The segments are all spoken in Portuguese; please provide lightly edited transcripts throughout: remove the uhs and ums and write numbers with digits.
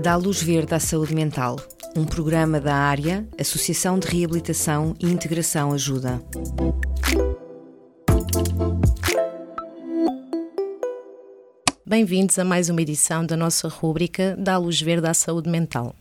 Dá luz verde à saúde mental, um programa da AREA, Associação de Reabilitação e Integração Ajuda. Bem-vindos a mais uma edição da nossa rúbrica Dá luz verde à saúde mental.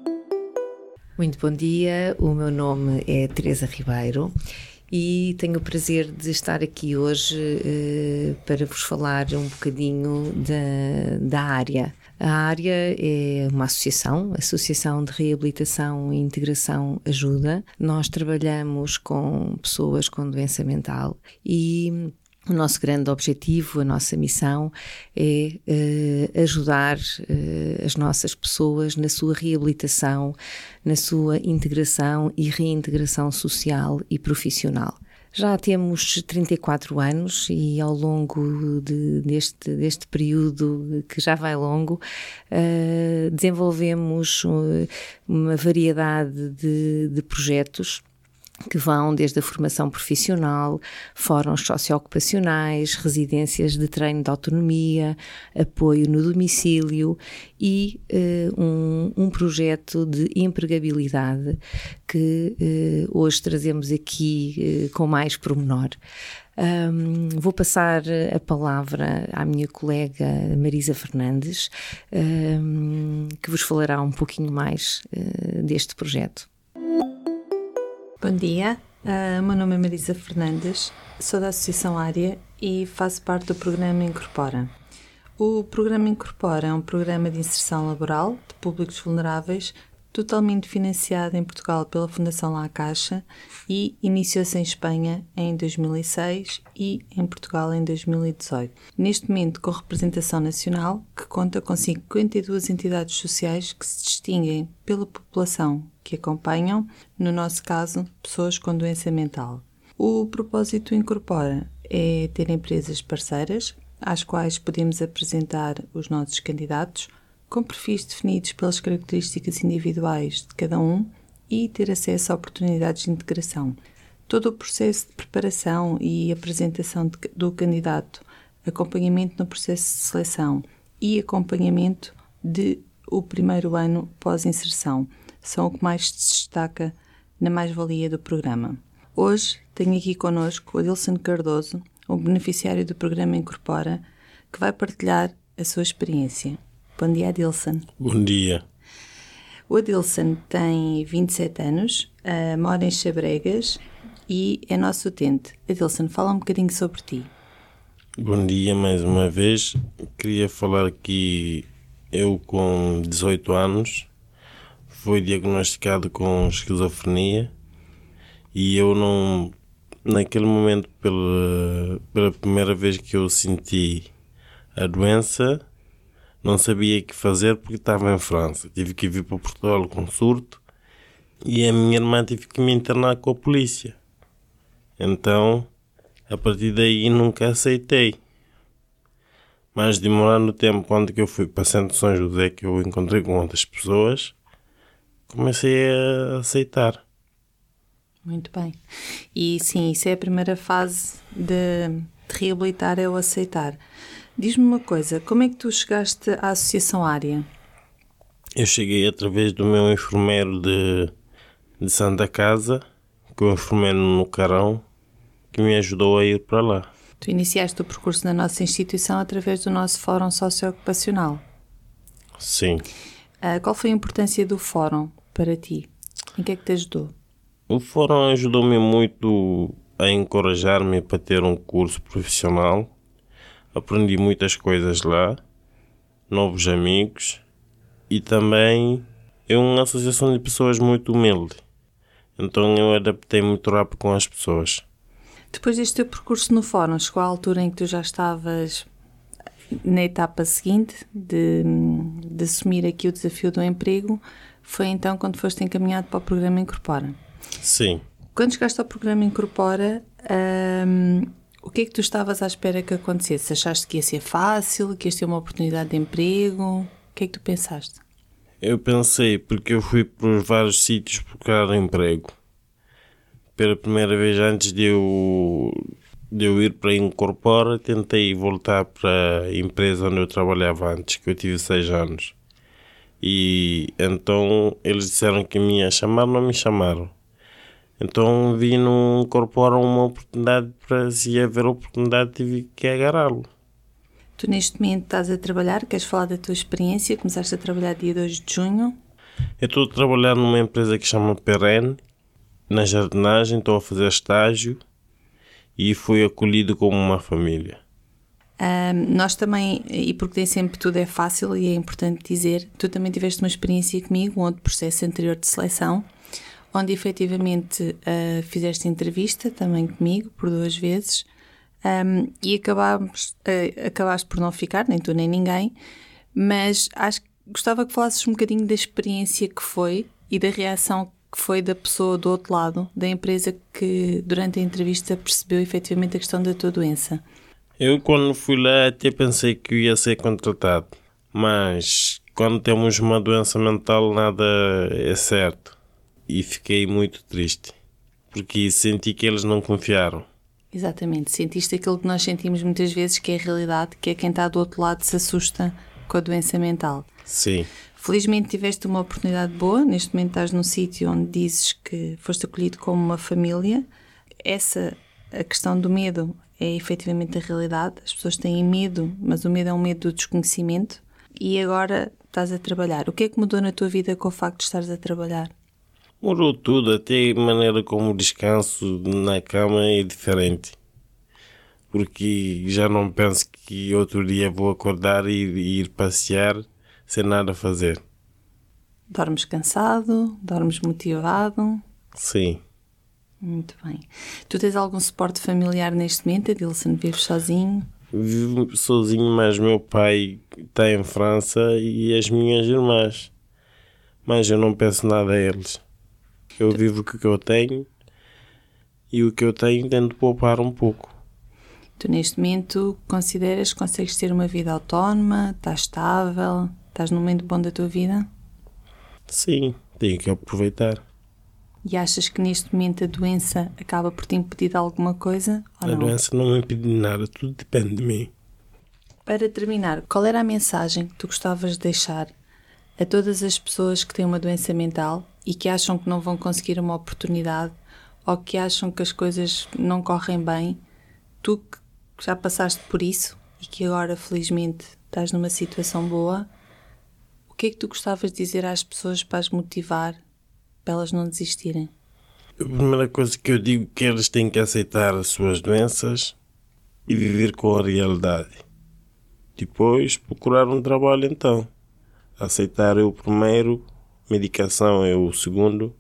Muito bom dia, o meu nome é Teresa Ribeiro e tenho o prazer de estar aqui hoje para vos falar um bocadinho da AREA. A AREA é uma Associação de Reabilitação e Integração Ajuda. Nós trabalhamos com pessoas com doença mental e o nosso grande objetivo, a nossa missão é ajudar as nossas pessoas na sua reabilitação, na sua integração e reintegração social e profissional. Já temos 34 anos e ao longo deste período que já vai longo, desenvolvemos uma variedade de projetos que vão desde a formação profissional, fóruns socioocupacionais, residências de treino de autonomia, apoio no domicílio e um projeto de empregabilidade que hoje trazemos aqui com mais pormenor. Vou passar a palavra à minha colega Marisa Fernandes, que vos falará um pouquinho mais deste projeto. Bom dia, meu nome é Marisa Fernandes, sou da Associação AREA e faço parte do programa Incorpora. O programa Incorpora é um programa de inserção laboral de públicos vulneráveis totalmente financiado em Portugal pela Fundação La Caixa e iniciou-se em Espanha em 2006 e em Portugal em 2018. Neste momento com representação nacional, que conta com 52 entidades sociais que se distinguem pela população que acompanham, no nosso caso, pessoas com doença mental. O propósito Incorpora é ter empresas parceiras às quais podemos apresentar os nossos candidatos com perfis definidos pelas características individuais de cada um e ter acesso a oportunidades de integração. Todo o processo de preparação e apresentação do candidato, acompanhamento no processo de seleção e acompanhamento do primeiro ano pós-inserção são o que mais se destaca na mais-valia do programa. Hoje tenho aqui connosco o Adilson Cardoso, o beneficiário do programa Incorpora, que vai partilhar a sua experiência. Bom dia, Adilson. Bom dia. O Adilson tem 27 anos, mora em Xabregas e é nosso utente. Adilson, fala um bocadinho sobre ti. Bom dia mais uma vez. Queria falar aqui, eu com 18 anos, fui diagnosticado com esquizofrenia e eu não, naquele momento, pela primeira vez que eu senti a doença, não sabia o que fazer porque estava em França. Tive que vir para Portugal com surto e a minha irmã teve que me internar com a polícia. Então, a partir daí nunca aceitei. Mas demorando o tempo, quando que eu fui para Santo São José, que eu encontrei com outras pessoas, comecei a aceitar. Muito bem. E sim, isso é a primeira fase de reabilitar, é o aceitar. Diz-me uma coisa, como é que tu chegaste à Associação AREA? Eu cheguei através do meu enfermeiro de Santa Casa, que é um enfermeiro no Carão, que me ajudou a ir para lá. Tu iniciaste o percurso na nossa instituição através do nosso fórum socioocupacional. Sim. Qual foi a importância do fórum para ti? Em que é que te ajudou? O fórum ajudou-me muito a encorajar-me para ter um curso profissional. Aprendi muitas coisas lá, novos amigos e também é uma associação de pessoas muito humilde. Então eu adaptei muito rápido com as pessoas. Depois deste teu percurso no fórum, chegou à altura em que tu já estavas na etapa seguinte de assumir aqui o desafio do emprego, foi então quando foste encaminhado para o programa Incorpora. Sim. Quando chegaste ao programa Incorpora, o que é que tu estavas à espera que acontecesse? Achaste que ia ser fácil, que ias ter uma oportunidade de emprego? O que é que tu pensaste? Eu pensei, porque eu fui por vários sítios procurar emprego. Pela primeira vez antes de eu ir para a Incorpora, tentei voltar para a empresa onde eu trabalhava antes, que eu tive 6 anos. E então eles disseram que me ia chamar, não me chamaram. Então vi no Incorpora uma oportunidade, para se haver oportunidade tive que agarrá-lo. Tu neste momento estás a trabalhar, queres falar da tua experiência? Começaste a trabalhar dia 2 de junho. Eu estou a trabalhar numa empresa que se chama Perene, na jardinagem, estou a fazer estágio e fui acolhido como uma família. Nós também, e porque nem sempre tudo é fácil e é importante dizer, tu também tiveste uma experiência comigo, um outro processo anterior de seleção, onde efetivamente fizeste entrevista também comigo por 2 vezes e acabaste por não ficar, nem tu nem ninguém, mas acho que gostava que falasses um bocadinho da experiência que foi e da reação que foi da pessoa do outro lado, da empresa que durante a entrevista percebeu efetivamente a questão da tua doença. Eu quando fui lá até pensei que ia ser contratado, mas quando temos uma doença mental nada é certo. E fiquei muito triste, porque senti que eles não confiaram. Exatamente, sentiste aquilo que nós sentimos muitas vezes, que é a realidade, que é quem está do outro lado se assusta com a doença mental. Sim. Felizmente tiveste uma oportunidade boa, neste momento estás num sítio onde dizes que foste acolhido como uma família. A questão do medo é efetivamente a realidade, as pessoas têm medo, mas o medo é um medo do desconhecimento e agora estás a trabalhar. O que é que mudou na tua vida com o facto de estares a trabalhar? Mudou tudo, até a maneira como descanso na cama é diferente. Porque já não penso que outro dia vou acordar e ir passear sem nada fazer. Dormes cansado? Dormes motivado? Sim. Muito bem. Tu tens algum suporte familiar neste momento, Adilson? Vives sozinho? Vivo sozinho, mas meu pai está em França e as minhas irmãs. Mas eu não penso nada a eles. Eu vivo com o que eu tenho e o que eu tenho tento poupar um pouco. Tu neste momento consideras que consegues ter uma vida autónoma? Estás estável? Estás num momento bom da tua vida? Sim, tenho que aproveitar. E achas que neste momento a doença acaba por te impedir de alguma coisa ou não? A doença não me impede de nada, tudo depende de mim. Para terminar, qual era a mensagem que tu gostavas de deixar a todas as pessoas que têm uma doença mental e que acham que não vão conseguir uma oportunidade ou que acham que as coisas não correm bem? Tu que já passaste por isso e que agora felizmente estás numa situação boa, o que é que tu gostavas de dizer às pessoas para as motivar, para elas não desistirem? A primeira coisa que eu digo é que eles têm que aceitar as suas doenças e viver com a realidade. Depois procurar um trabalho então. Aceitar é o primeiro, medicação é o segundo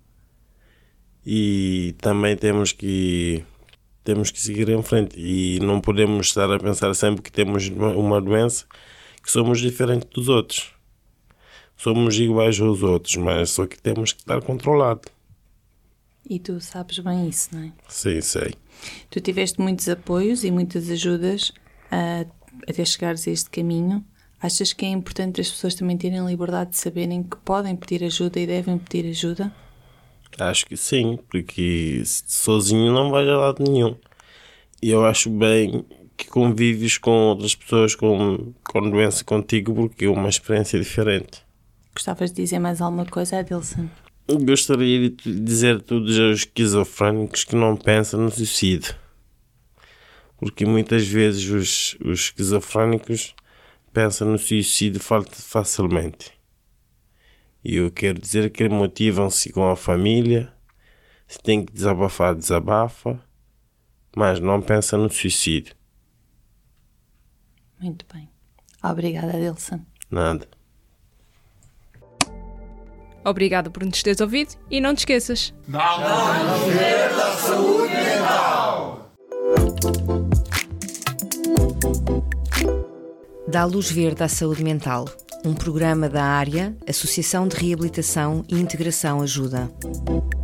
e também temos que seguir em frente e não podemos estar a pensar sempre que temos uma doença que somos diferentes dos outros. Somos iguais aos outros, mas só que temos que estar controlado. E tu sabes bem isso, não é? Sim, sei. Tu tiveste muitos apoios e muitas ajudas até chegares a este caminho. Achas que é importante as pessoas também terem liberdade de saberem que podem pedir ajuda e devem pedir ajuda? Acho que sim, porque sozinho não vais a lado nenhum. E eu acho bem que convives com outras pessoas com doença contigo porque é uma experiência diferente. Gostavas de dizer mais alguma coisa, Adilson? Gostaria de dizer a todos os esquizofrénicos que não pensam no suicídio. Porque muitas vezes os esquizofrénicos pensam no suicídio facilmente. E eu quero dizer que motivam-se com a família. Se tem que desabafar, desabafa. Mas não pensa no suicídio. Muito bem. Obrigada, Adilson. Nada. Obrigada por nos teres ouvido e não te esqueças. Da Luz Verde da Saúde Mental. Dá Luz Verde à Saúde Mental, um programa da área Associação de Reabilitação e Integração Ajuda.